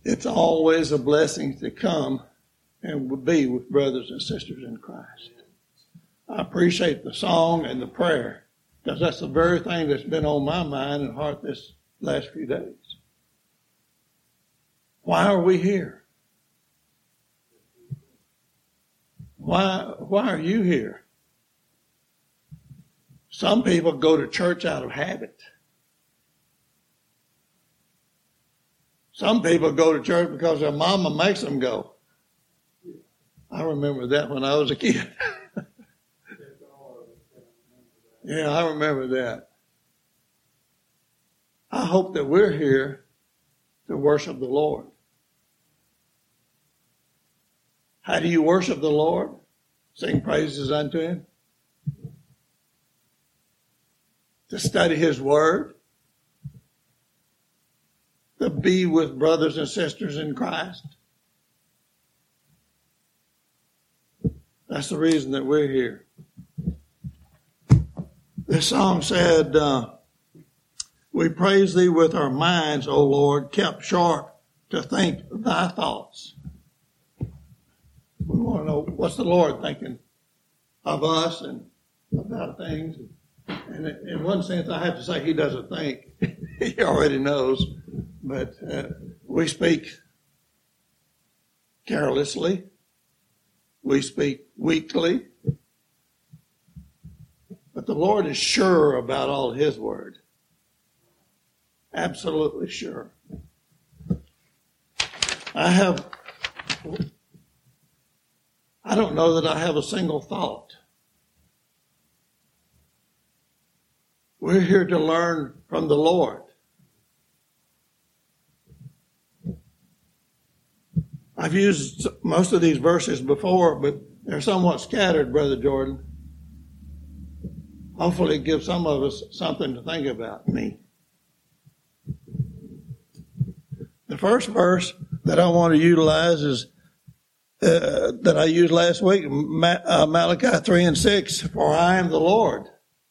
It's always a blessing to come and be with brothers and sisters in Christ. I appreciate the song and the prayer, because that's the very thing that's been on my mind and heart this last few days. Why are we here? Why are you here? Some people go to church out of habit. Some people go to church because their mama makes them go. I remember that when I was a kid. Yeah, I remember that. I hope that we're here to worship the Lord. How do you worship the Lord? Sing praises unto Him. To study His Word. To be with brothers and sisters in Christ. That's the reason that we're here. This song said, we praise Thee with our minds, O Lord, kept sharp to think Thy thoughts. We want to know, what's the Lord thinking of us and about things? And in one sense, I have to say He doesn't think. He already knows. But we speak carelessly. We speak weakly. But the Lord is sure about all His word. Absolutely sure. I don't know that I have a single thought. We're here to learn from the Lord. I've used most of these verses before, but they're somewhat scattered, Brother Jordan. Hopefully it gives some of us something to think about. Me. The first verse that I want to utilize is that I used last week, Malachi 3:6. For I am the Lord.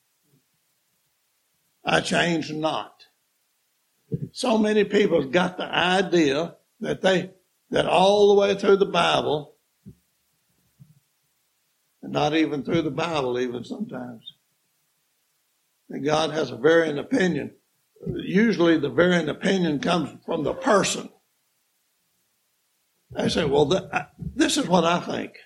I change not. So many people have got the idea that all the way through the Bible, and not even through the Bible even sometimes, that God has a varying opinion. Usually the varying opinion comes from the person. They say, well, this is what I think.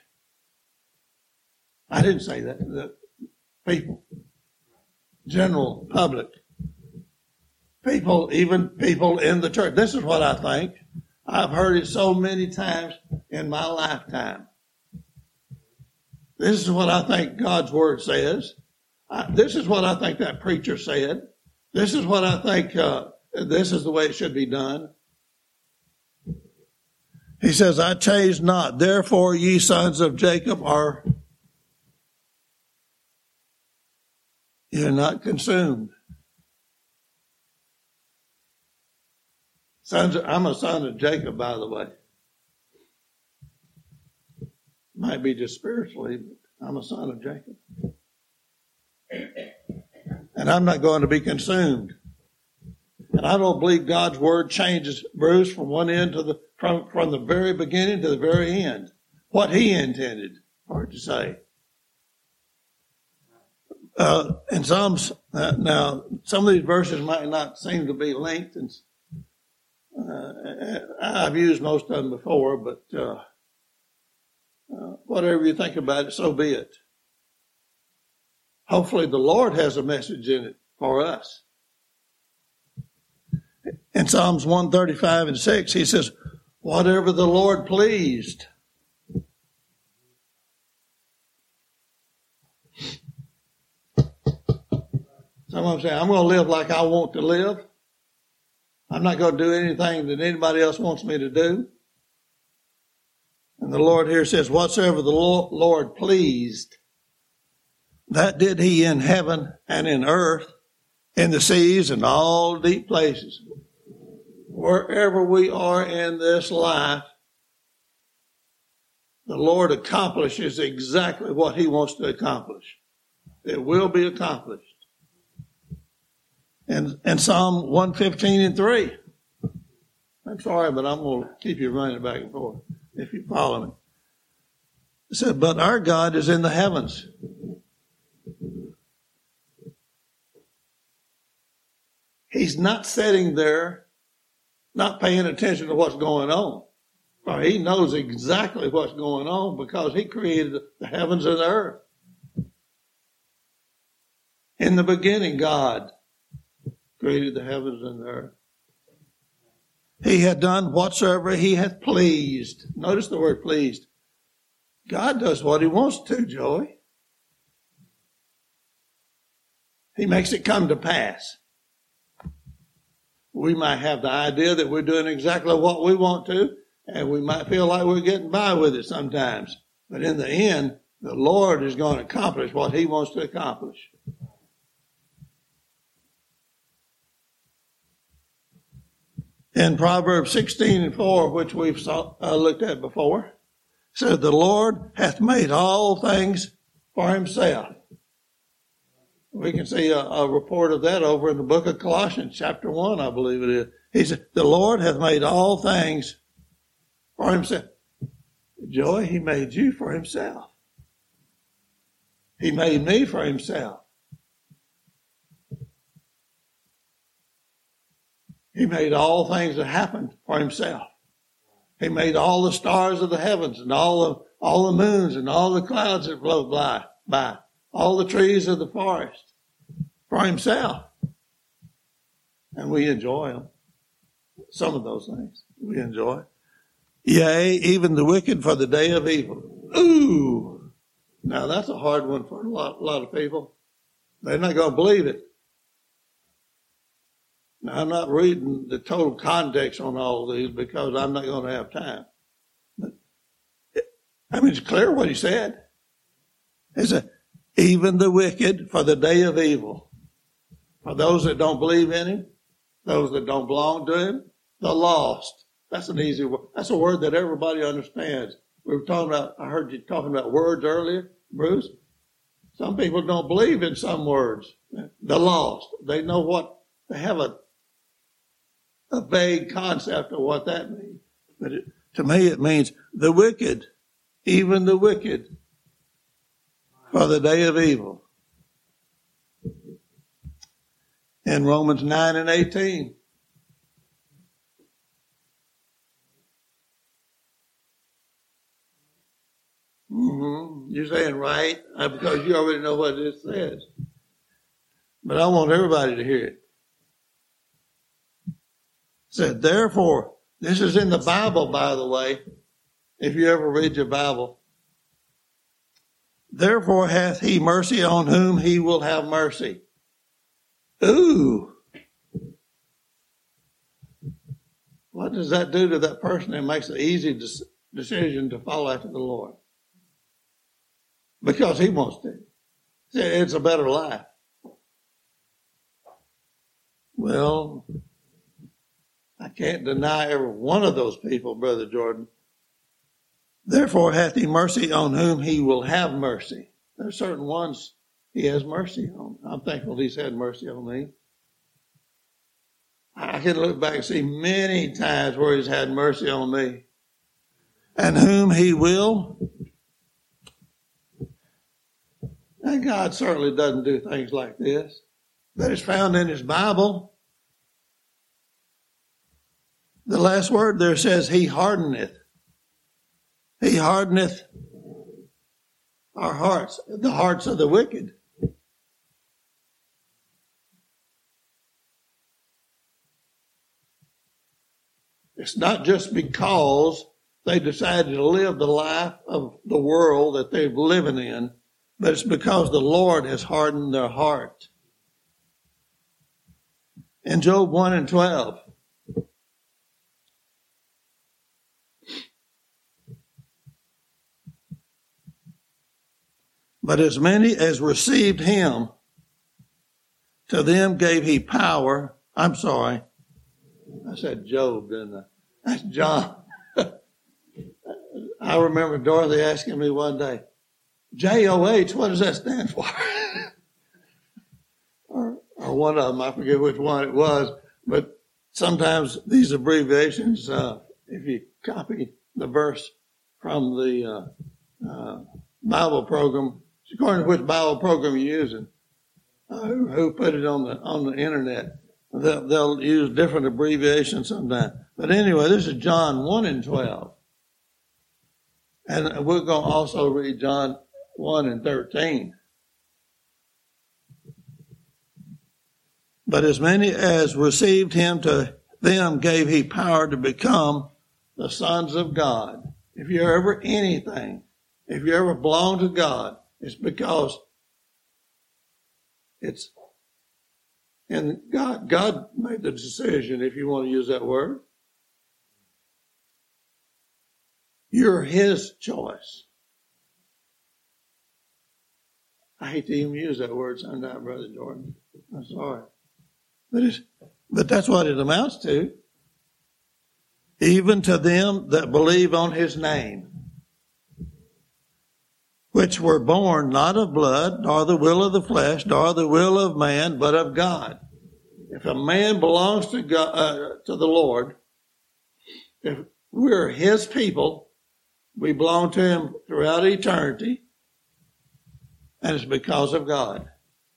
I didn't say that. The people, general public, people, even people in the church. This is what I think. I've heard it so many times in my lifetime. This is what I think God's Word says. This is what I think that preacher said. This is what I think, this is the way it should be done. He says, I change not. Therefore, ye sons of Jacob you're not consumed. I'm a son of Jacob, by the way. Might be just spiritually, but I'm a son of Jacob. And I'm not going to be consumed. And I don't believe God's word changes, Bruce, from one end to from the very beginning to the very end. What He intended for it to say. In Psalms, now some of these verses might not seem to be linked, and I've used most of them before, but whatever you think about it, so be it. Hopefully the Lord has a message in it for us. In Psalms 135:6, He says, whatever the Lord pleased. Some of them say, I'm going to live like I want to live. I'm not going to do anything that anybody else wants me to do. And the Lord here says, whatsoever the Lord pleased, that did He in heaven and in earth, in the seas and all deep places. Wherever we are in this life, the Lord accomplishes exactly what He wants to accomplish. It will be accomplished. And Psalm 115:3. I'm sorry, but I'm going to keep you running back and forth if you follow me. It said, but our God is in the heavens. He's not sitting there, not paying attention to what's going on. For he knows exactly what's going on because he created the heavens and the earth. In the beginning, God created the heavens and the earth. He had done whatsoever he hath pleased. Notice the word pleased. God does what he wants to, Joey. He makes it come to pass. We might have the idea that we're doing exactly what we want to, and we might feel like we're getting by with it sometimes. But in the end, the Lord is going to accomplish what he wants to accomplish. In Proverbs 16:4, which we've looked at before, said, the Lord hath made all things for himself. We can see a report of that over in the book of Colossians, chapter 1, I believe it is. He said, the Lord hath made all things for himself. Joy, he made you for himself. He made me for himself. He made all things that happened for himself. He made all the stars of the heavens and all the moons and all the clouds that float by, all the trees of the forest for himself. And we enjoy them. Some of those things we enjoy. Yea, even the wicked for the day of evil. Ooh! Now that's a hard one for a lot of people. They're not going to believe it. Now, I'm not reading the total context on all of these because I'm not going to have time. But, it's clear what he said. He said, even the wicked for the day of evil. For those that don't believe in him, those that don't belong to him, the lost. That's an easy word. That's a word that everybody understands. We were talking about, I heard you talking about words earlier, Bruce. Some people don't believe in some words. The lost. They know what, they have a vague concept of what that means. But to me it means the wicked, even the wicked, for the day of evil. In Romans 9:18. You're saying right because you already know what it says. But I want everybody to hear it. Said, therefore, this is in the Bible, by the way, if you ever read your Bible. Therefore hath he mercy on whom he will have mercy. Ooh. What does that do to that person that makes an easy decision to follow after the Lord? Because he wants to. It's a better life. Well, I can't deny every one of those people, Brother Jordan. Therefore hath he mercy on whom he will have mercy. There are certain ones he has mercy on. I'm thankful he's had mercy on me. I can look back and see many times where he's had mercy on me. And whom he will. And God certainly doesn't do things like this. That is found in his Bible. The last word there says, he hardeneth. He hardeneth our hearts, the hearts of the wicked. It's not just because they decided to live the life of the world that they're living in, but it's because the Lord has hardened their heart. In Job 1:12, but as many as received him, to them gave he power. I'm sorry. I said Job, didn't I? That's John. I remember Dorothy asking me one day, JOH, what does that stand for? or one of them, I forget which one it was, but sometimes these abbreviations, if you copy the verse from the Bible program, according to which Bible program you're using, who put it on the internet, they'll use different abbreviations sometimes. But anyway, this is John 1:12. And we're going to also read John 1:13. But as many as received him, to them gave he power to become the sons of God. If you're ever anything, if you ever belong to God, it's because it's in God. God made the decision, if you want to use that word. You're his choice. I hate to even use that word sometimes, Brother Jordan. I'm sorry. But that's what it amounts to. Even to them that believe on his name, which were born not of blood, nor the will of the flesh, nor the will of man, but of God. If a man belongs to God, to the Lord, if we're his people, we belong to him throughout eternity, and it's because of God.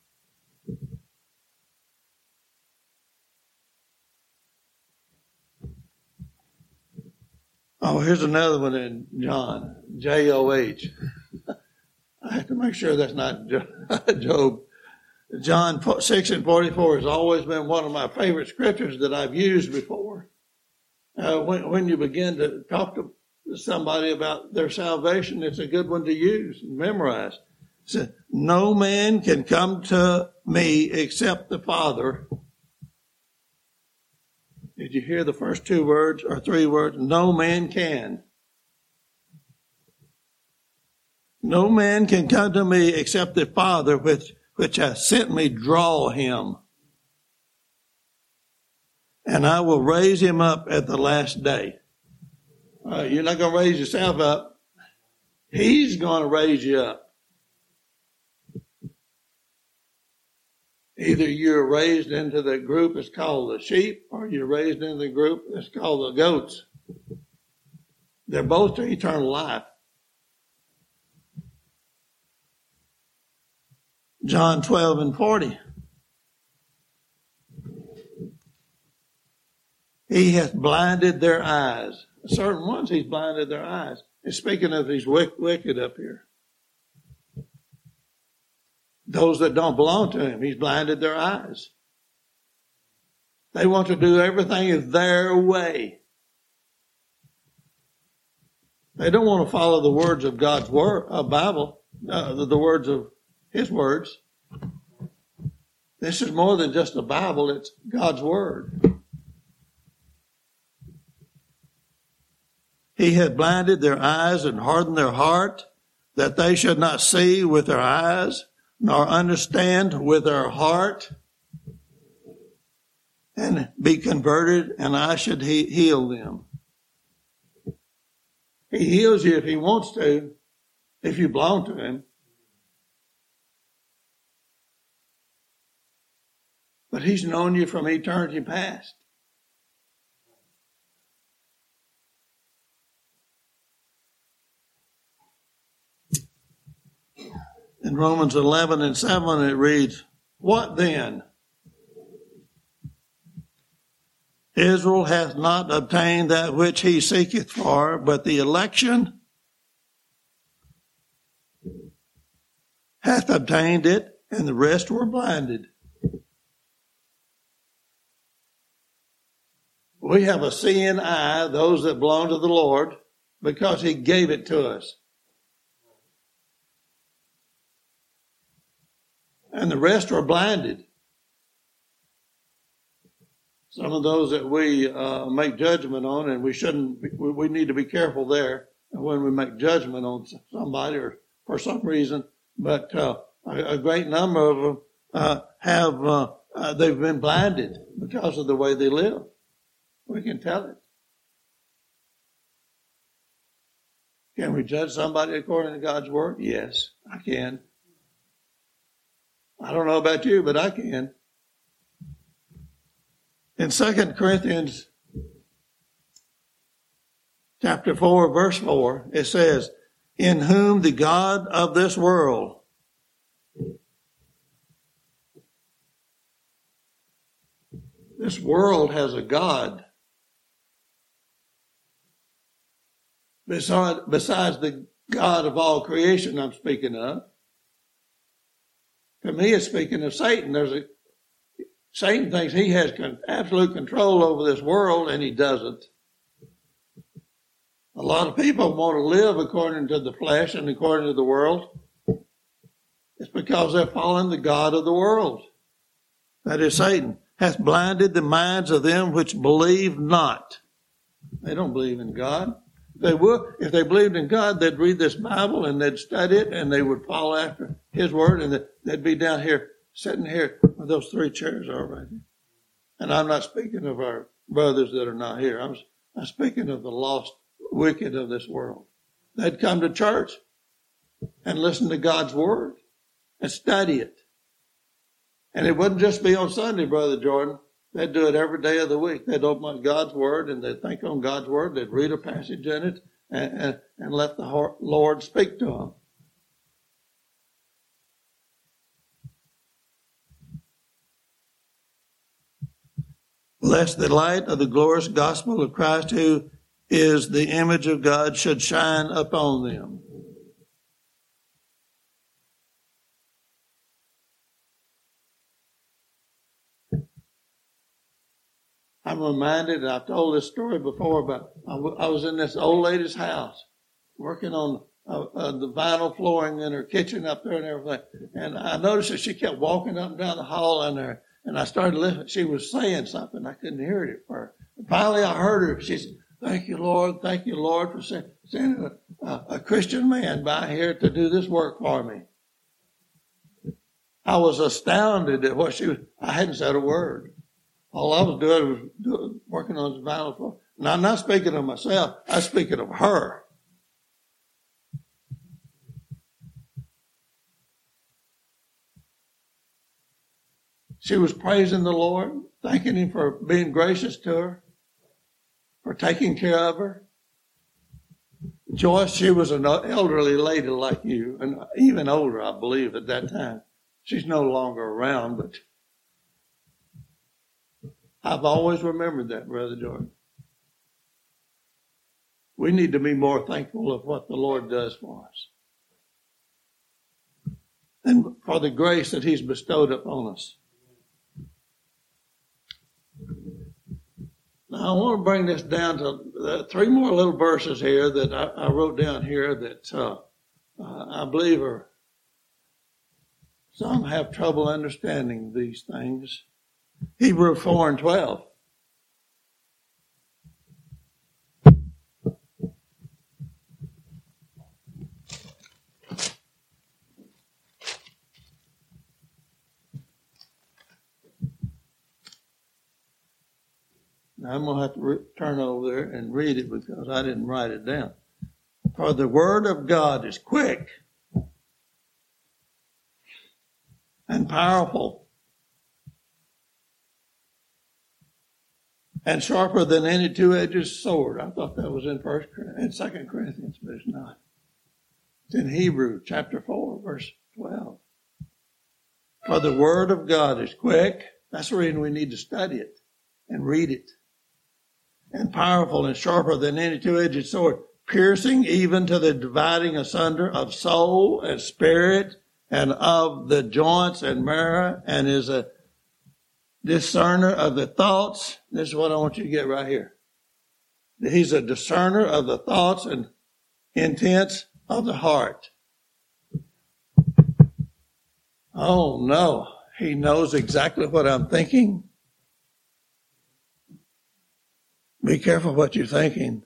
Oh, here's another one in John, J-O-H. I have to make sure that's not Job. John 6:44 has always been one of my favorite scriptures that I've used before. When you begin to talk to somebody about their salvation, it's a good one to use and memorize. It says, no man can come to me except the Father. Did you hear the first two words or three words? No man can. No man can come to me except the Father which hath sent me draw him. And I will raise him up at the last day. You're not going to raise yourself up. He's going to raise you up. Either you're raised into the group that's called the sheep, or you're raised into the group that's called the goats. They're both to eternal life. John 12:40. He hath blinded their eyes. Certain ones he's blinded their eyes. And speaking of these wicked up here. Those that don't belong to him, he's blinded their eyes. They want to do everything their way. They don't want to follow the words of God's word, Bible, the words of his words. This is more than just a Bible, it's God's word. He had blinded their eyes and hardened their heart, that they should not see with their eyes, nor understand with their heart, and be converted, and I should heal them. He heals you if he wants to, if you belong to him. But he's known you from eternity past. In Romans 11:7 it reads, what then? Israel hath not obtained that which he seeketh for, but the election hath obtained it, and the rest were blinded. We have a seeing eye, those that belong to the Lord, because he gave it to us. And the rest are blinded. Some of those that we make judgment on, and we need to be careful there when we make judgment on somebody or for some reason. But a great number of them they've been blinded because of the way they live. We can tell it. Can we judge somebody according to God's word? Yes, I can. I don't know about you, but I can. In 2 Corinthians chapter 4, verse 4, it says, in whom the God of this world has a God besides the God of all creation I'm speaking of. To me, it's speaking of Satan. Satan thinks he has absolute control over this world, and he doesn't. A lot of people want to live according to the flesh and according to the world. It's because they're following the God of the world. That is Satan. Hath blinded the minds of them which believe not. They don't believe in God. If they believed in God, they'd read this Bible and they'd study it and they would follow after His word, and they'd be down here, sitting here where those three chairs are right here. And I'm not speaking of our brothers that are not here. I'm speaking of the lost wicked of this world. They'd come to church and listen to God's word and study it. And it wouldn't just be on Sunday, Brother Jordan. They'd do it every day of the week. They'd open up God's word and they'd think on God's word. They'd read a passage in it and let the Lord speak to them. Lest the light of the glorious gospel of Christ, who is the image of God, should shine upon them. I'm reminded, I've told this story before, but I was in this old lady's house working on the vinyl flooring in her kitchen up there and everything. And I noticed that she kept walking up and down the hall in there. And I started listening. She was saying something. I couldn't hear it at first. And finally, I heard her. She said, thank you, Lord, for sending a Christian man by here to do this work for me. I was astounded at what I hadn't said a word. All I was doing was working on this vinyl floor. Now, I'm not speaking of myself. I'm speaking of her. She was praising the Lord, thanking Him for being gracious to her, for taking care of her. Joyce, she was an elderly lady like you, and even older, I believe, at that time. She's no longer around, but I've always remembered that, Brother Jordan. We need to be more thankful of what the Lord does for us and for the grace that He's bestowed upon us. Now, I want to bring this down to three more little verses here that I wrote down here that I believe some have trouble understanding these things. Hebrews 4:12. Now I'm going to have to turn over there and read it because I didn't write it down. For the word of God is quick and powerful and sharper than any two-edged sword. I thought that was in 2 Corinthians, but it's not. It's in Hebrews chapter 4, verse 12. For the word of God is quick. That's the reason we need to study it and read it. And powerful and sharper than any two-edged sword, piercing even to the dividing asunder of soul and spirit and of the joints and marrow, and is a discerner of the thoughts. This is what I want you to get right here. He's a discerner of the thoughts and intents of the heart. Oh no, He knows exactly what I'm thinking. Be careful what you're thinking.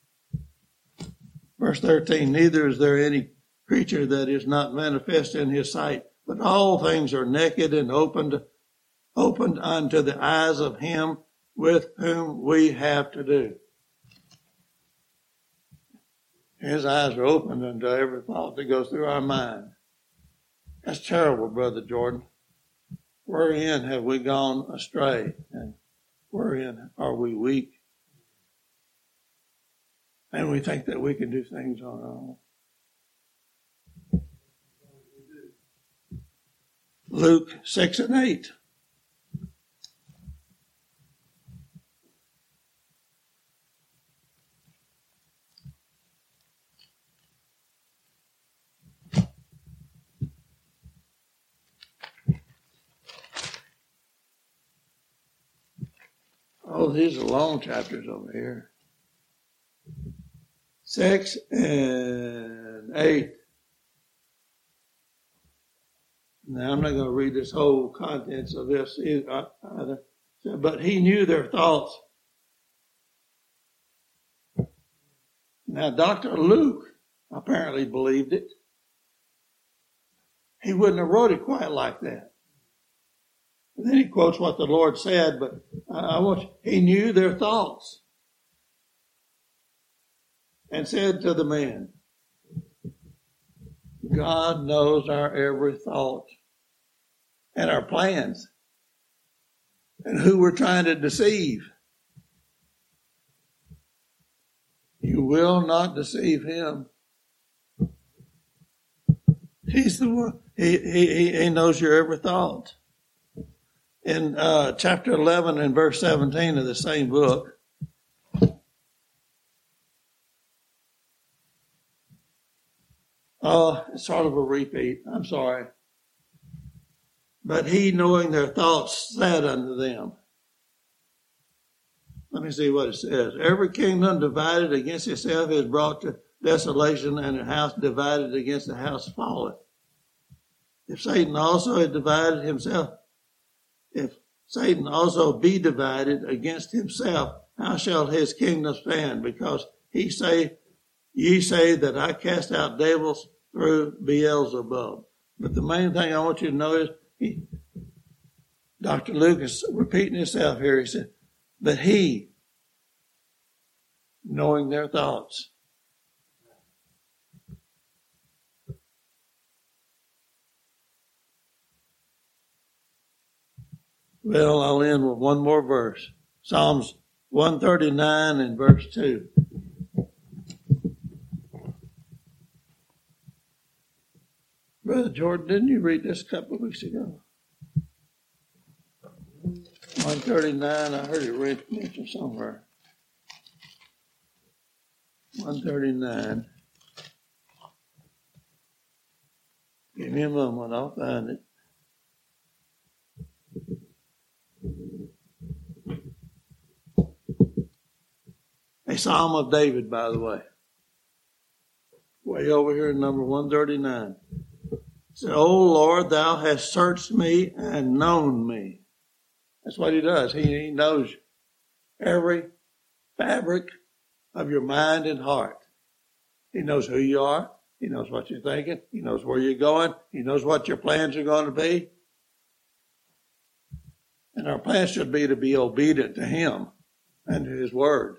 Verse 13, neither is there any creature that is not manifest in His sight, but all things are naked and opened unto the eyes of Him with whom we have to do. His eyes are opened unto every thought that goes through our mind. That's terrible, Brother Jordan. Wherein have we gone astray? And wherein are we weak? And we think that we can do things on our own. Luke 6 and 8. Oh, these are long chapters over here. 6 and 8. Now, I'm not going to read this whole contents of this either. But he knew their thoughts. Now, Dr. Luke apparently believed it. He wouldn't have wrote it quite like that. And then he quotes what the Lord said, but he knew their thoughts and said to the man, God knows our every thought and our plans and who we're trying to deceive. You will not deceive him. He's the one. He knows your every thought. In chapter 11 and verse 17 of the same book, it's sort of a repeat. I'm sorry. But he, knowing their thoughts, said unto them. Let me see what it says. Every kingdom divided against itself is brought to desolation, and a house divided against a house falleth. If Satan also had divided himself, if Satan also be divided against himself, how shall his kingdom stand? Because ye say that I cast out devils through Beelzebub. But the main thing I want you to notice, Dr. Luke is repeating himself here. He said, but he, knowing their thoughts. Well, I'll end with one more verse. Psalms 139 and verse 2. Brother Jordan, didn't you read this a couple of weeks ago? 139, I heard it mentioned somewhere. 139. Give me a moment, I'll find it. A Psalm of David, by the way. Way over here in number 139. It said, O Lord, thou hast searched me and known me. That's what he does. He knows every fabric of your mind and heart. He knows who you are. He knows what you're thinking. He knows where you're going. He knows what your plans are going to be. And our plan should be to be obedient to him and to his word.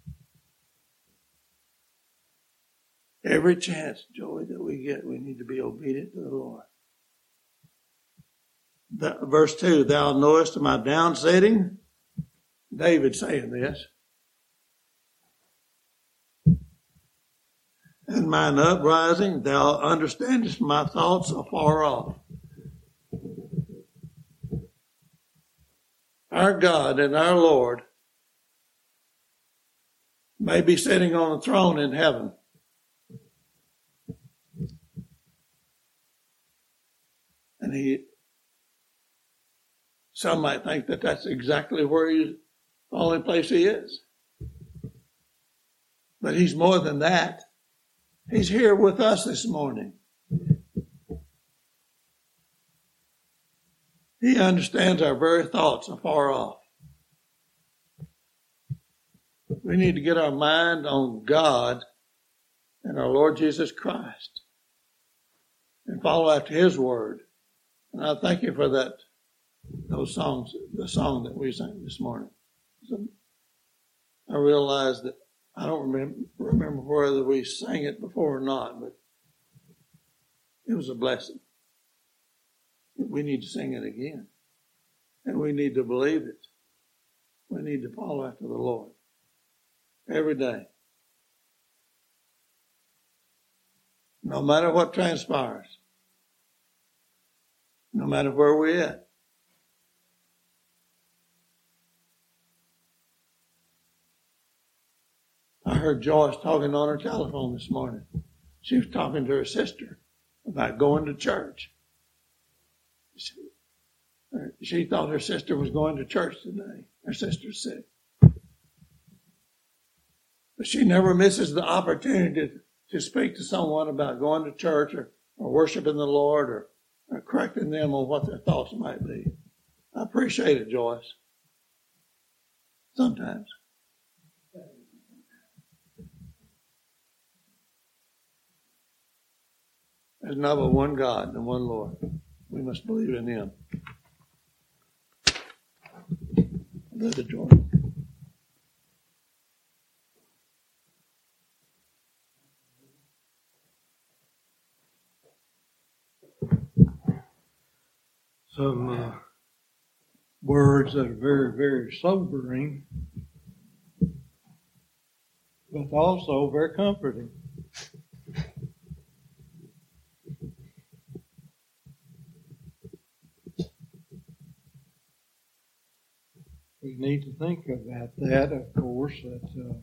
Every chance, Joey, that we get, we need to be obedient to the Lord. Verse 2, thou knowest my downsetting. David saying this. And mine uprising, thou understandest my thoughts afar off. Our God and our Lord may be sitting on a throne in heaven. And some might think that that's exactly where the only place he is. But he's more than that. He's here with us this morning. He understands our very thoughts afar off. We need to get our mind on God and our Lord Jesus Christ and follow after his word. And I thank you for those songs, the song that we sang this morning. So I realized that I don't remember whether we sang it before or not, but it was a blessing. We need to sing it again. And we need to believe it. We need to follow after the Lord every day. No matter what transpires. No matter where we're at. I heard Joyce talking on her telephone this morning. She was talking to her sister about going to church. She thought her sister was going to church today. Her sister's sick. But she never misses the opportunity to speak to someone about going to church or worshiping the Lord or correcting them on what their thoughts might be. I appreciate it, Joyce. Sometimes. There's not but one God and one Lord. We must believe in Him. Brother Jordan. Some words that are very, very sobering, but also very comforting. We need to think about that, of course, that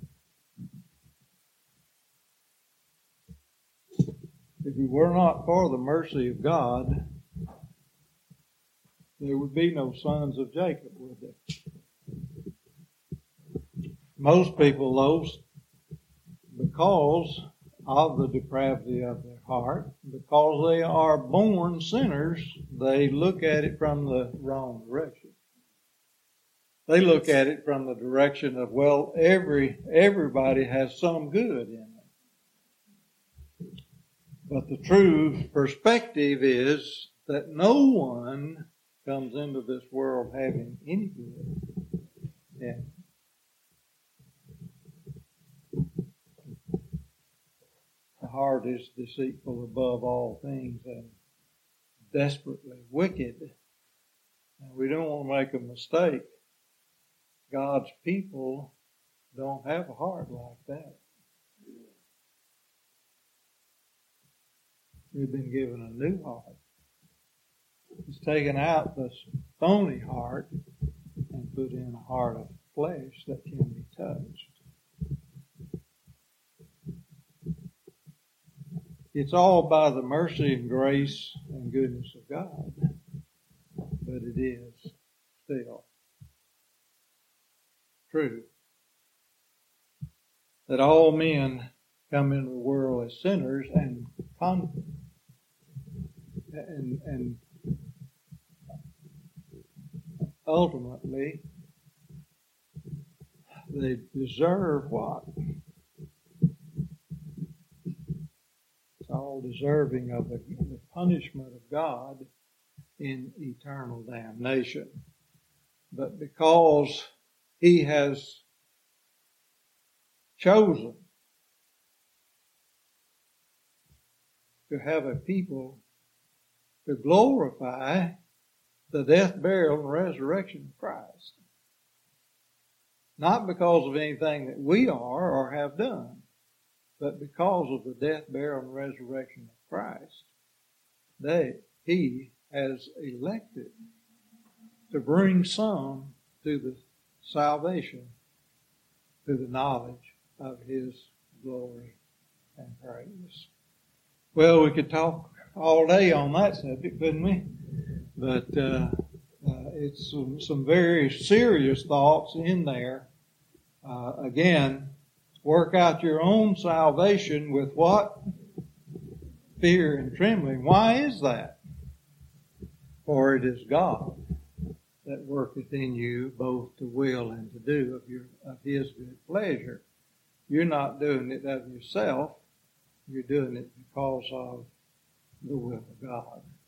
if it were not for the mercy of God, there would be no sons of Jacob, would there? Most people, though, because of the depravity of their heart, because they are born sinners, they look at it from the wrong direction. They look at it from the direction of, well, everybody has some good in it. But the true perspective is that no one comes into this world having any good. Yeah. The heart is deceitful above all things and desperately wicked. And we don't want to make a mistake. God's people don't have a heart like that. We've been given a new heart. He's taken out the stony heart and put in a heart of flesh that can be touched. It's all by the mercy and grace and goodness of God, but it is still true that all men come into the world as sinners and ultimately they deserve what? It's all deserving of the punishment of God in eternal damnation. But because He has chosen to have a people to glorify the death, burial, and resurrection of Christ. Not because of anything that we are or have done, but because of the death, burial, and resurrection of Christ. He has elected to bring some to the salvation, to the knowledge of His glory and praise. Well, we could talk all day on that subject, couldn't we? But it's some very serious thoughts in there. Again, work out your own salvation with what? Fear and trembling. Why is that? For it is God that worketh in you both to will and to do of His good pleasure. You're not doing it of yourself. You're doing it because of the will of God.